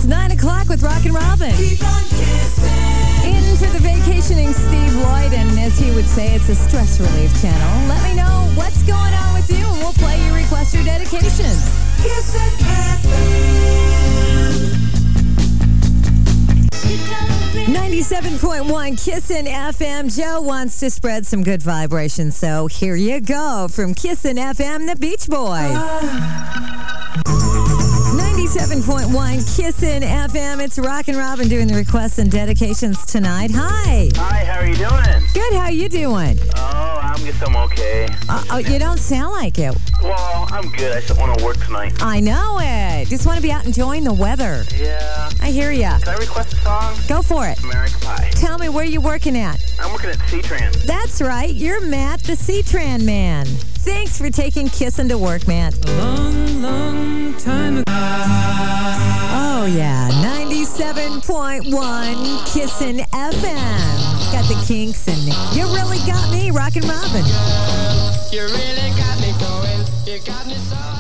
9 o'clock with Rockin' Robin. Keep on kissing. Into the vacationing Steve Lloyd, and as he would say, it's a stress relief channel. Let me know what's going on with you, and we'll play your request or dedication. Kissin' FM. 97.1 Kissin' FM. Joe wants to spread some good vibrations, so here you go from Kissin' FM, the Beach Boys. 97.1 Kissin' FM. It's Rockin' Robin doing the requests and dedications tonight. Hi. Hi, how are you doing? Good, how you doing? Oh, I'm okay. You don't sound like it. Well, I'm good. I just don't want to work tonight. I know it. Just want to be out enjoying the weather. Yeah. I hear ya. Can I request a song? Go for it. American Pie. Tell me where you working at. I'm working at C-Trans. That's right. You're Matt, the C-Tran man. Thanks for taking Kissin' to work, Matt. A long, long time ago. Oh, yeah. 97.1 Kissin' FM. Got the Kinks and You Really Got Me, Rockin' Robin. You really got me going. You got me so.